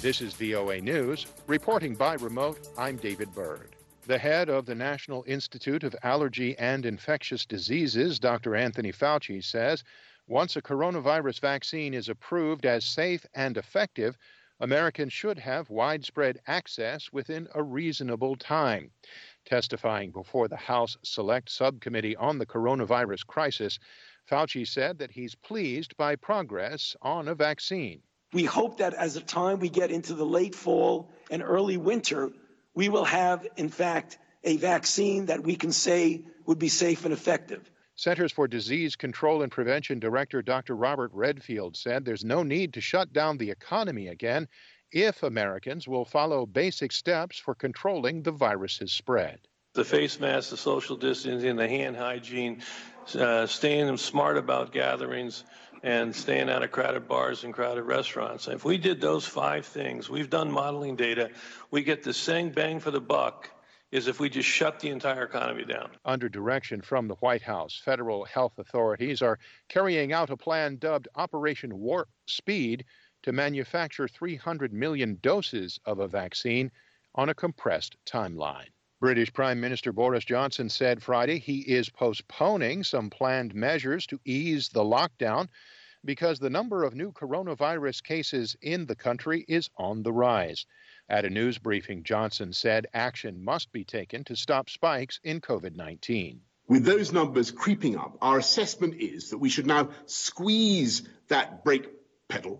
This is VOA News. Reporting by remote, I'm David Byrd. The head of the National Institute of Allergy and Infectious Diseases, Dr. Anthony Fauci, says once a coronavirus vaccine is approved as safe and effective, Americans should have widespread access within a reasonable time. Testifying before the House Select Subcommittee on the Coronavirus Crisis, Fauci said that he's pleased by progress on a vaccine. We hope that as the time we get into the late fall and early winter, we will have, in fact, a vaccine that we can say would be safe and effective. Centers for Disease Control and Prevention Director Dr. Robert Redfield said there's no need to shut down the economy again if Americans will follow basic steps for controlling the virus's spread. The face masks, the social distancing, the hand hygiene, staying smart about gatherings, and staying out of crowded bars and crowded restaurants. If we did those 5 things, we've done modeling data, we get the same bang for the buck is if we just shut the entire economy down. Under direction from the White House, federal health authorities are carrying out a plan dubbed Operation Warp Speed to manufacture 300 million doses of a vaccine on a compressed timeline. British Prime Minister Boris Johnson said Friday he is postponing some planned measures to ease the lockdown because the number of new coronavirus cases in the country is on the rise. At a news briefing, Johnson said action must be taken to stop spikes in COVID-19. With those numbers creeping up, our assessment is that we should now squeeze that brake pedal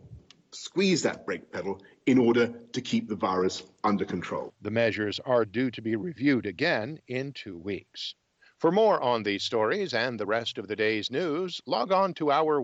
in order to keep the virus under control. The measures are due to be reviewed again in 2 weeks. For more on these stories and the rest of the day's news, log on to our